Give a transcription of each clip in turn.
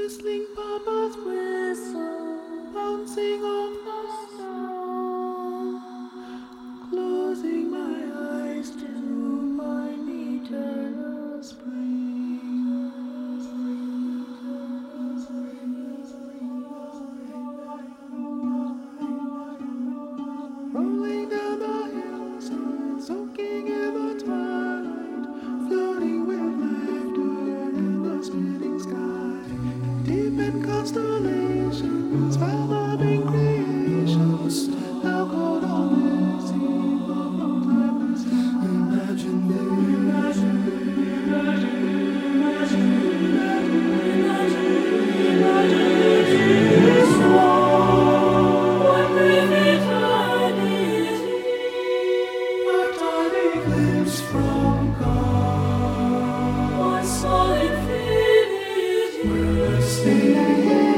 whistling papa's whistle, bouncing off the snow, closing my eyes to find eternal spring. Rolling down the hillside, soaking in the twilight, floating with laughter in the spinning sky. Deep in constellations, fathoming creations, how cold all this seem of no timeless. Imagine this song. One brief eternity, a tiny glimpse from God. One solid infinity, we're listening.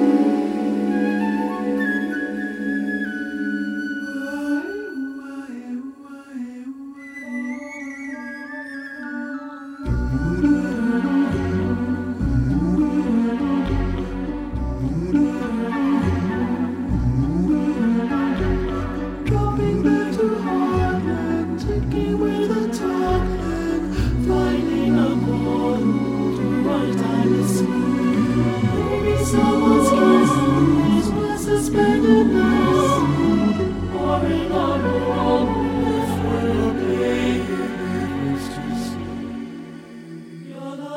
Dropping back to heartland, taking with a tugland, finding a portal to right timeless sea. Maybe someone's kisses were suspended nights, or in our world if we're a baby is to see. You're the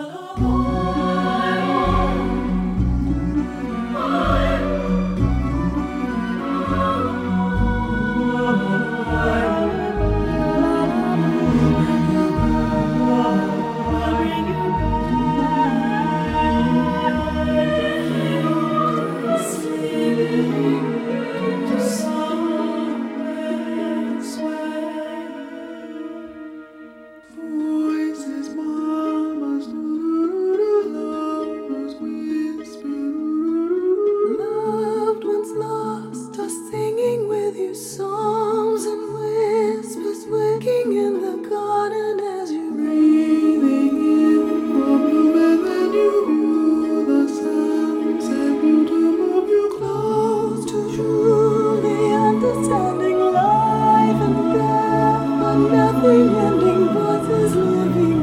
voices, mamas, lovers whisper. Loved ones lost are singing with you songs and whispers, waking in the garden as you breathing in from you, and then you view the sunset beauty move you close to truly understanding life and death, but nothing ending but is living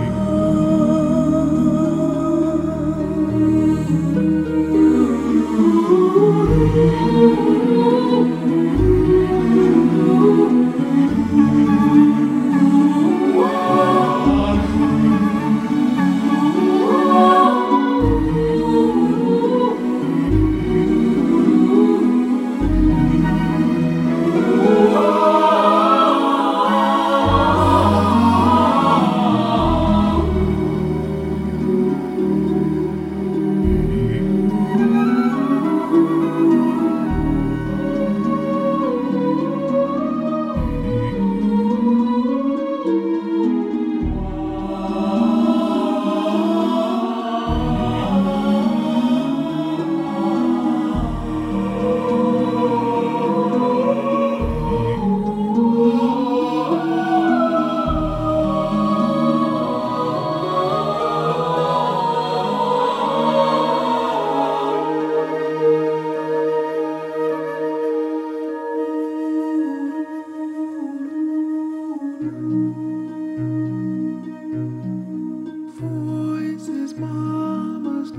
voices, mamas,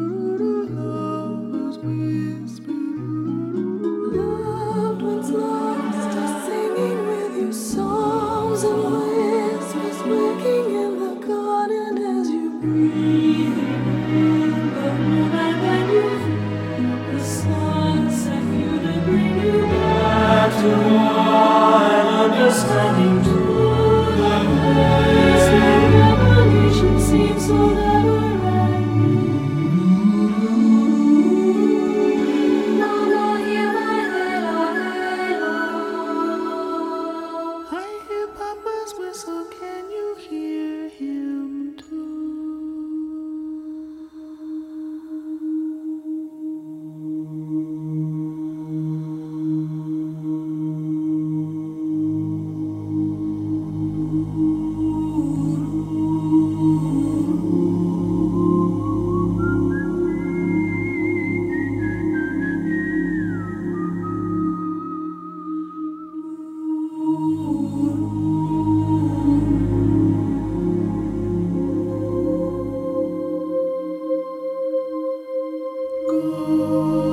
lovers whisper. Loved ones lost are singing with you songs and whispers, waking in the garden as you breathe in the moon, and then you feel the sunset view to bring you back to one understanding to the place where revelation seems so never ending. go.